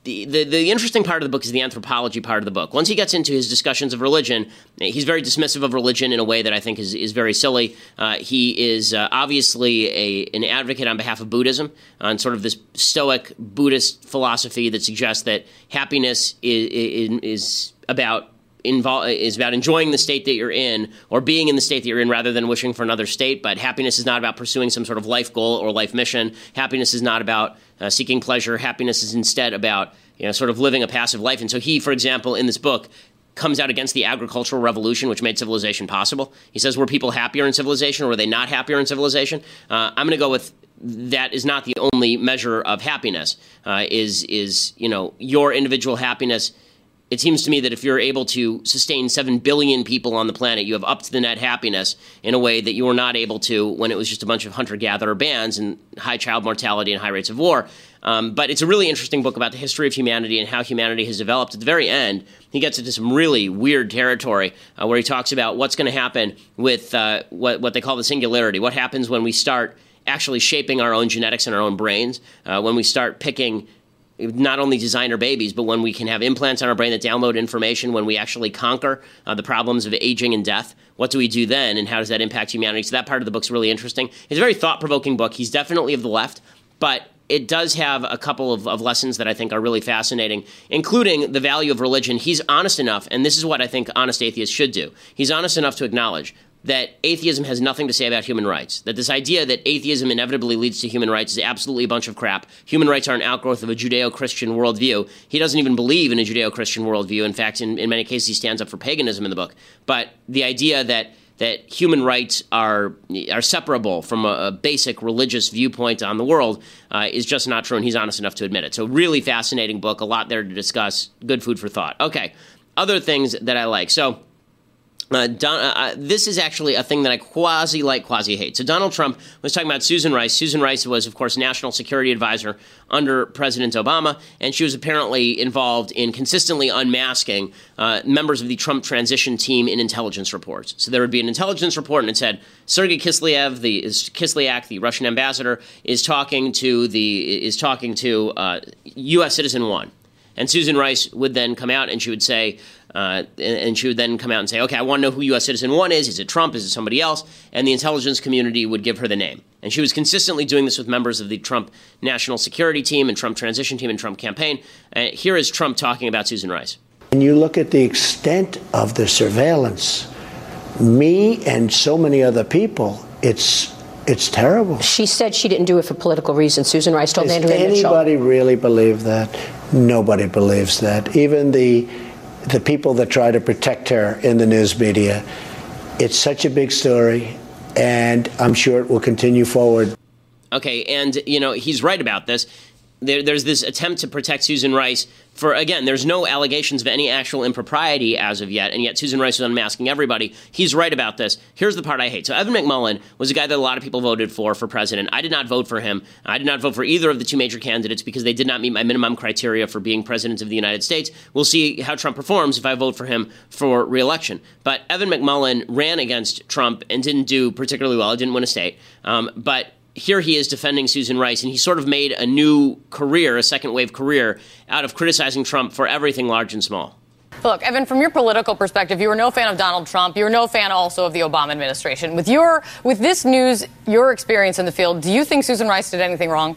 S1: The interesting part of the book is the anthropology part of the book. Once he gets into his discussions of religion, he's very dismissive of religion in a way that I think is very silly. He is obviously an advocate on behalf of Buddhism, on sort of this Stoic Buddhist philosophy that suggests that happiness is about enjoying the state that you're in, or being in the state that you're in rather than wishing for another state. But happiness is not about pursuing some sort of life goal or life mission. Happiness is not about seeking pleasure. Happiness is instead about sort of living a passive life. And so he, for example, in this book, comes out against the agricultural revolution, which made civilization possible. He says, were people happier in civilization, or were they not happier in civilization? I'm going to go with that is not the only measure of happiness. Is your individual happiness. It seems to me that if you're able to sustain 7 billion people on the planet, you have up to the net happiness in a way that you were not able to when it was just a bunch of hunter-gatherer bands and high child mortality and high rates of war. But it's a really interesting book about the history of humanity and how humanity has developed. At the very end, he gets into some really weird territory where he talks about what's going to happen with what they call the singularity. What happens when we start actually shaping our own genetics in our own brains, when we start picking not only designer babies, but when we can have implants on our brain that download information, when we actually conquer the problems of aging and death, what do we do then, and how does that impact humanity? So that part of the book's really interesting. It's a very thought-provoking book. He's definitely of the left, but it does have a couple of lessons that I think are really fascinating, including the value of religion. He's honest enough, and this is what I think honest atheists should do. He's honest enough to acknowledge that atheism has nothing to say about human rights, that this idea that atheism inevitably leads to human rights is absolutely a bunch of crap. Human rights are an outgrowth of a Judeo-Christian worldview. He doesn't even believe in a Judeo-Christian worldview. In fact, in many cases, he stands up for paganism in the book. But the idea that human rights are separable from a basic religious viewpoint on the world is just not true, and he's honest enough to admit it. So really fascinating book, a lot there to discuss, good food for thought. Okay, other things that I like. So this is actually a thing that I quasi-like, quasi-hate. So Donald Trump was talking about Susan Rice. Susan Rice was, of course, National Security Advisor under President Obama, and she was apparently involved in consistently unmasking members of the Trump transition team in intelligence reports. So there would be an intelligence report, and it said, Sergei Kislyak, the Russian ambassador, is talking to U.S. citizen 1. And Susan Rice would then come out and she would say, okay, I want to know who U.S. citizen 1 is. Is it Trump? Is it somebody else? And the intelligence community would give her the name. And she was consistently doing this with members of the Trump National Security Team and Trump Transition Team and Trump Campaign. Here is Trump talking about Susan Rice.
S2: When you look at the extent of the surveillance, me and so many other people, it's terrible.
S11: She said she didn't do it for political reasons. Susan Rice told Andrea Mitchell.
S2: Does anybody really believe that? Nobody believes that. Even the people that try to protect her in the news media. It's such a big story, and I'm sure it will continue forward.
S1: Okay, and, he's right about this. There's this attempt to protect Susan Rice for, again, there's no allegations of any actual impropriety as of yet, and yet Susan Rice is unmasking everybody. He's right about this. Here's the part I hate. So Evan McMullin was a guy that a lot of people voted for president. I did not vote for him. I did not vote for either of the two major candidates because they did not meet my minimum criteria for being president of the United States. We'll see how Trump performs if I vote for him for re-election. But Evan McMullin ran against Trump and didn't do particularly well. He didn't win a state. But here he is defending Susan Rice, and he sort of made a new career, a second-wave career, out of criticizing Trump for everything large and small.
S12: Look, Evan, from your political perspective, you were no fan of Donald Trump. You were no fan also of the Obama administration. With this news, your experience in the field, do you think Susan Rice did anything wrong?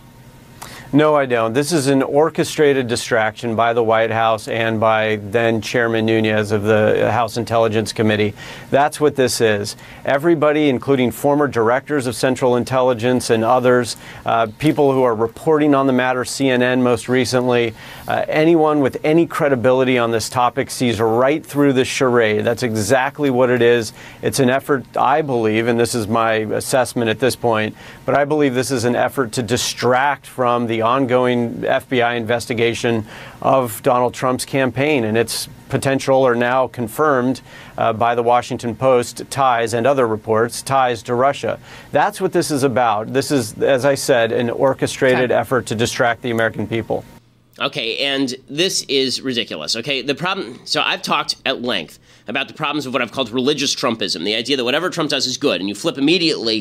S13: No, I don't. This is an orchestrated distraction by the White House and by then Chairman Nunes of the House Intelligence Committee. That's what this is. Everybody, including former directors of Central Intelligence and others, people who are reporting on the matter, CNN most recently, anyone with any credibility on this topic sees right through this charade. That's exactly what it is. It's an effort, I believe, and this is my assessment at this point, but I believe this is an effort to distract from the ongoing FBI investigation of Donald Trump's campaign and its potential, or now confirmed by the Washington Post, ties and other reports, ties to Russia. That's what this is about. This is, as I said, an orchestrated effort to distract the American people.
S1: Okay, and this is ridiculous, okay? The problem, so I've talked at length about the problems of what I've called religious Trumpism, the idea that whatever Trump does is good, and you flip immediately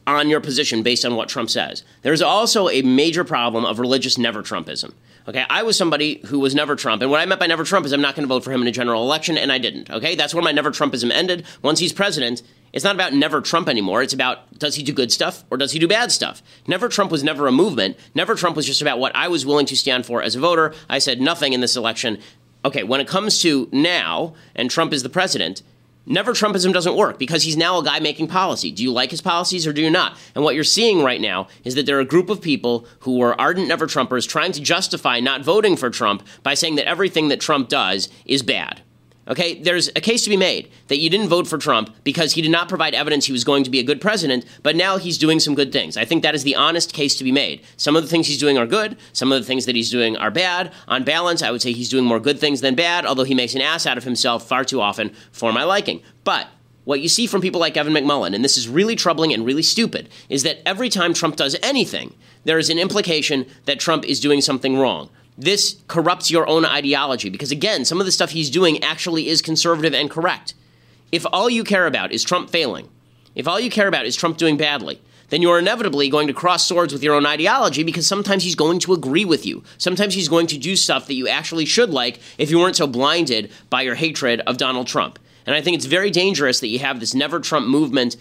S1: on your position based on what Trump says. There's also a major problem of religious never-Trumpism. Okay, I was somebody who was never Trump, and what I meant by never Trump is I'm not going to vote for him in a general election, and I didn't. Okay, that's where my never Trumpism ended. Once he's president, it's not about never Trump anymore. It's about, does he do good stuff or does he do bad stuff? Never Trump was never a movement. Never Trump was just about what I was willing to stand for as a voter. I said nothing in this election. Okay, when it comes to now, and Trump is the president, never Trumpism doesn't work because he's now a guy making policy. Do you like his policies or do you not? And what you're seeing right now is that there are a group of people who are ardent never Trumpers trying to justify not voting for Trump by saying that everything that Trump does is bad. Okay, there's a case to be made that you didn't vote for Trump because he did not provide evidence he was going to be a good president, but now he's doing some good things. I think that is the honest case to be made. Some of the things he's doing are good. Some of the things that he's doing are bad. On balance, I would say he's doing more good things than bad, although he makes an ass out of himself far too often for my liking. But what you see from people like Evan McMullin, and this is really troubling and really stupid, is that every time Trump does anything, there is an implication that Trump is doing something wrong. This corrupts your own ideology because, again, some of the stuff he's doing actually is conservative and correct. If all you care about is Trump failing, if all you care about is Trump doing badly, then you're inevitably going to cross swords with your own ideology because sometimes he's going to agree with you. Sometimes he's going to do stuff that you actually should like if you weren't so blinded by your hatred of Donald Trump. And I think it's very dangerous that you have this never Trump movement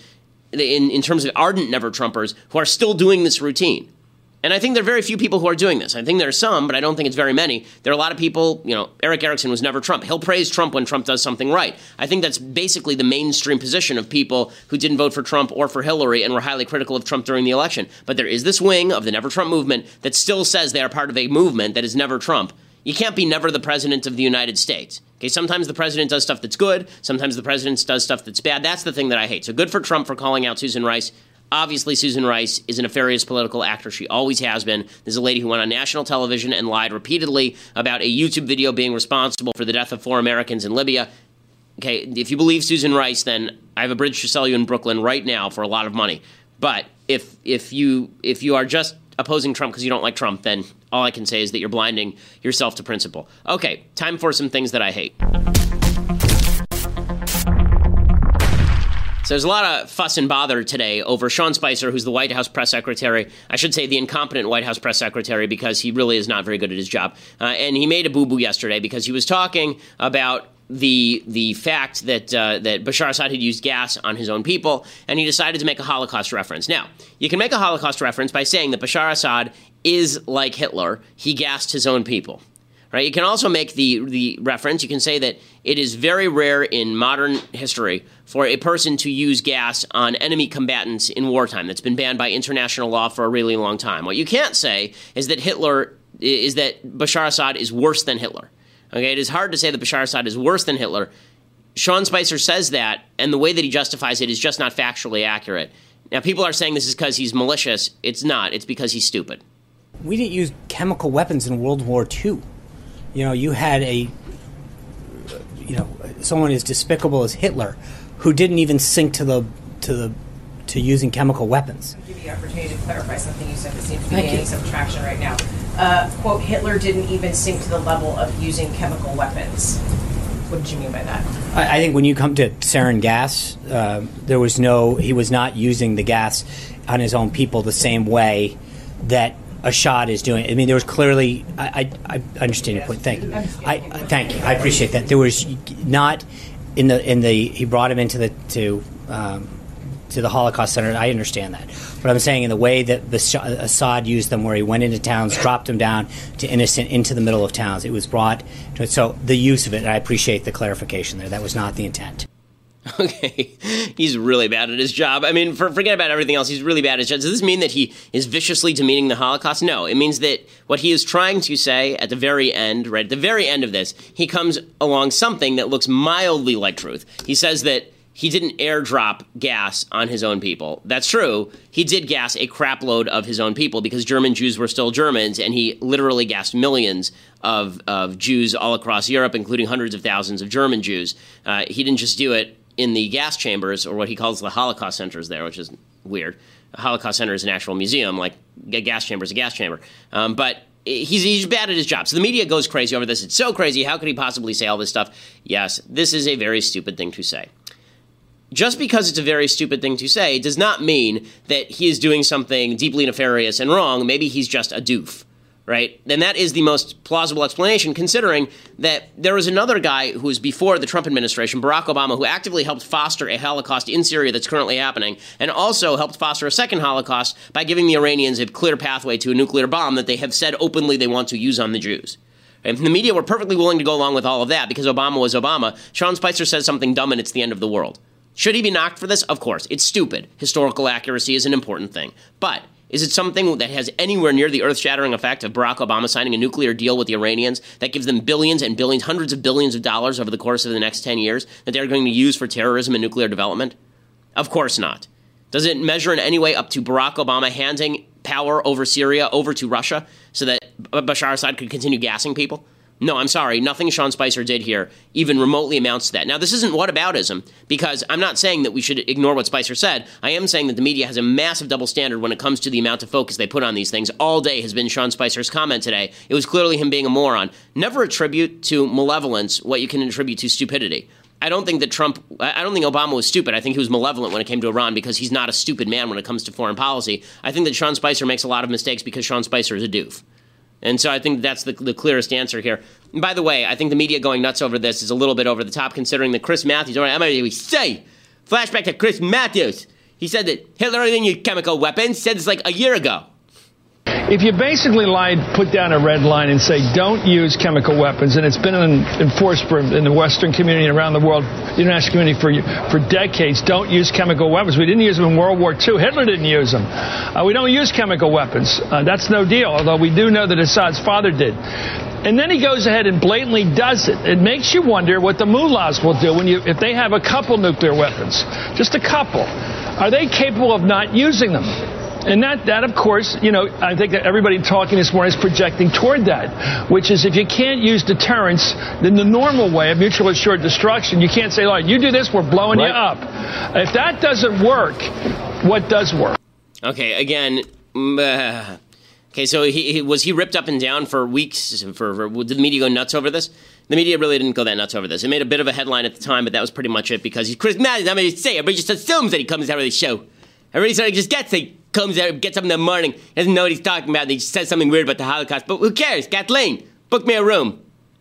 S1: in terms of ardent never Trumpers who are still doing this routine. And I think there are very few people who are doing this. I think there are some, but I don't think it's very many. There are a lot of people, Eric Erickson was never Trump. He'll praise Trump when Trump does something right. I think that's basically the mainstream position of people who didn't vote for Trump or for Hillary and were highly critical of Trump during the election. But there is this wing of the never Trump movement that still says they are part of a movement that is never Trump. You can't be never the president of the United States. Okay, sometimes the president does stuff that's good. Sometimes the president does stuff that's bad. That's the thing that I hate. So good for Trump for calling out Susan Rice. Obviously, Susan Rice is a nefarious political actor. She always has been. There's a lady who went on national television and lied repeatedly about a YouTube video being responsible for the death of 4 Americans in Libya. Okay, if you believe Susan Rice, then I have a bridge to sell you in Brooklyn right now for a lot of money. But if you are just opposing Trump because you don't like Trump, then all I can say is that you're blinding yourself to principle. Okay, time for some things that I hate. So there's a lot of fuss and bother today over Sean Spicer, who's the White House press secretary. I should say the incompetent White House press secretary because he really is not very good at his job. And he made a boo-boo yesterday because he was talking about the fact that Bashar Assad had used gas on his own people, and he decided to make a Holocaust reference. Now, you can make a Holocaust reference by saying that Bashar Assad is like Hitler. He gassed his own people. Right? You can also make the reference. You can say that it is very rare in modern history for a person to use gas on enemy combatants in wartime. That's been banned by international law for a really long time. What you can't say is that Bashar Assad is worse than Hitler. Okay, it is hard to say that Bashar Assad is worse than Hitler. Sean Spicer says that, and the way that he justifies it is just not factually accurate. Now, people are saying this is because he's malicious. It's not. It's because he's stupid.
S14: We didn't use chemical weapons in World War II. You had someone as despicable as Hitler, who didn't even sink to using chemical weapons.
S15: I'll give you the opportunity to clarify something you said that seems to be gaining some traction right now. Quote, Hitler didn't even sink to the level of using chemical weapons. What did you mean by that?
S14: I think when you come to sarin gas, he was not using the gas on his own people the same way that Assad is doing. I mean, there was clearly. I understand your point. Thank you. Thank you. I appreciate that. There was not in the. He brought him into the Holocaust Center. I understand that, but I'm saying in the way that Assad used them, where he went into towns, dropped them down to innocent into the middle of towns. It was brought. So the use of it. I appreciate the clarification there. That was not the intent.
S1: Okay, he's really bad at his job. I mean, forget about everything else. He's really bad at his job. Does this mean that he is viciously demeaning the Holocaust? No, it means that what he is trying to say at the very end, right at the very end of this, he comes along something that looks mildly like truth. He says that he didn't airdrop gas on his own people. That's true. He did gas a crap load of his own people because German Jews were still Germans, and he literally gassed millions of Jews all across Europe, including hundreds of thousands of German Jews. He didn't just do it in the gas chambers, or what he calls the Holocaust centers there, which is weird. A Holocaust center is an actual museum, like a gas chamber is a gas chamber. But he's bad at his job. So the media goes crazy over this. It's so crazy. How could he possibly say all this stuff? Yes, this is a very stupid thing to say. just because it's a very stupid thing to say does not mean that he is doing something deeply nefarious and wrong. Maybe he's just a doof, right? And that is the most plausible explanation, considering that there was another guy who was before the Trump administration, Barack Obama, who actively helped foster a Holocaust in Syria that's currently happening, and also helped foster a second Holocaust by giving the Iranians a clear pathway to a nuclear bomb that they have said openly they want to use on the Jews. If the media were perfectly willing to go along with all of that because Obama was Obama, Sean Spicer says something dumb and it's the end of the world. Should he be knocked for this? Of course. It's stupid. Historical accuracy is an important thing. But is it something that has anywhere near the earth-shattering effect of Barack Obama signing a nuclear deal with the Iranians that gives them billions and billions, hundreds of billions of dollars over the course of the next 10 years that they're going to use for terrorism and nuclear development? Of course not. Does it measure in any way up to Barack Obama handing power over Syria over to Russia so that Bashar Assad could continue gassing people? No, I'm sorry. Nothing Sean Spicer did here even remotely amounts to that. Now, this isn't whataboutism, because I'm not saying that we should ignore what Spicer said. I am saying that the media has a massive double standard when it comes to the amount of focus they put on these things. All day has been Sean Spicer's comment today. It was clearly him being a moron. Never attribute to malevolence what you can attribute to stupidity. I don't think Obama was stupid. I think he was malevolent when it came to Iran because he's not a stupid man when it comes to foreign policy. I think that Sean Spicer makes a lot of mistakes because Sean Spicer is a doof. And so I think that's the clearest answer here. And by the way, I think the media going nuts over this is a little bit over the top, considering that Chris Matthews, I'm going to say, flashback to Chris Matthews. He said that Hitler didn't use chemical weapons, said this like a year ago.
S16: If you basically put down a red line and say don't use chemical weapons, and it's been enforced in the Western community and around the world, the international community for decades, don't use chemical weapons. We didn't use them in World War II. Hitler didn't use them. We don't use chemical weapons. That's no deal, although we do know that Assad's father did. And then he goes ahead and blatantly does it. It makes you wonder what the mullahs will do if they have a couple nuclear weapons, just a couple. Are they capable of not using them? And that, of course, I think that everybody talking this morning is projecting toward that, which is if you can't use deterrence, then the normal way of mutual assured destruction, you can't say, you do this, we're blowing you up. If that doesn't work, what does work?
S1: Okay, again, okay, so was he ripped up and down for weeks? Did the media go nuts over this? The media really didn't go that nuts over this. It made a bit of a headline at the time, but that was pretty much it because he's Chris Matthews. I'm going to say, everybody just assumes that he comes out of the show. Everybody sort of just gets it. Comes out, gets up in the morning, doesn't know what he's talking about, and he just says something weird about the Holocaust. But who cares? Kathleen, book me a room.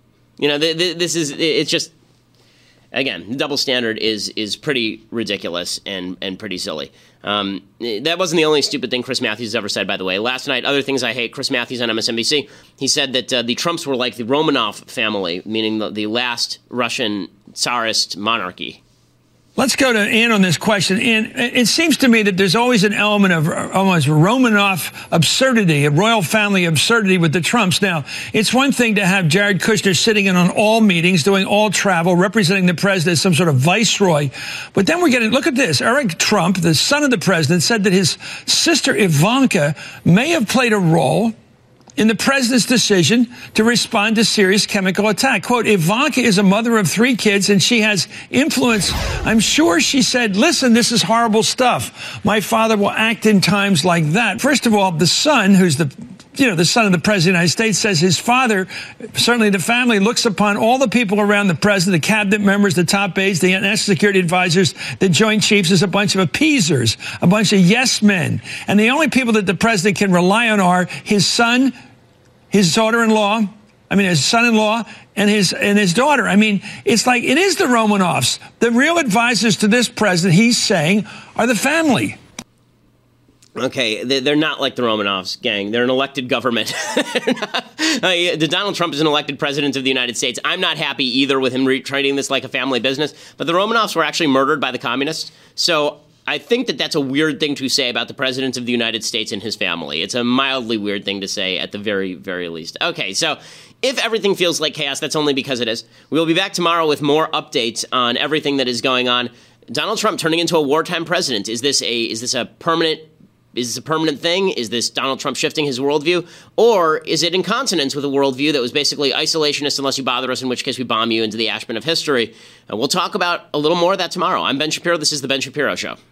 S1: It's just, again, the double standard is pretty ridiculous and pretty silly. That wasn't the only stupid thing Chris Matthews ever said, by the way. Last night, other things I hate, Chris Matthews on MSNBC, he said that the Trumps were like the Romanov family, meaning the last Russian Tsarist monarchy.
S17: Let's go to Ann on this question. And it seems to me that there's always an element of almost Romanov absurdity, a royal family absurdity with the Trumps. Now, it's one thing to have Jared Kushner sitting in on all meetings, doing all travel, representing the president as some sort of viceroy. But then look at this. Eric Trump, the son of the president, said that his sister Ivanka may have played a role in the president's decision to respond to Syria's chemical attack. Quote, Ivanka is a mother of 3 kids and she has influence. I'm sure she said, listen, this is horrible stuff. My father will act in times like that. First of all, the son, who's the son of the president of the United States, says his father, certainly the family, looks upon all the people around the president, the cabinet members, the top aides, the national security advisors, the joint chiefs, as a bunch of appeasers, a bunch of yes men. And the only people that the president can rely on are his son, his daughter-in-law, his son-in-law, and his daughter. It's like, it is the Romanovs. The real advisors to this president, he's saying, are the family.
S1: Okay, they're not like the Romanovs, gang. They're an elected government. Donald Trump is an elected president of the United States. I'm not happy either with him treating this like a family business. But the Romanovs were actually murdered by the communists. So I think that that's a weird thing to say about the president of the United States and his family. It's a mildly weird thing to say at the very, very least. Okay, so if everything feels like chaos, that's only because it is. We will be back tomorrow with more updates on everything that is going on. Donald Trump turning into a wartime president. Is this a permanent thing? Is this Donald Trump shifting his worldview? Or is it in consonance with a worldview that was basically isolationist unless you bother us, in which case we bomb you into the ash bin of history? We'll talk about a little more of that tomorrow. I'm Ben Shapiro. This is The Ben Shapiro Show.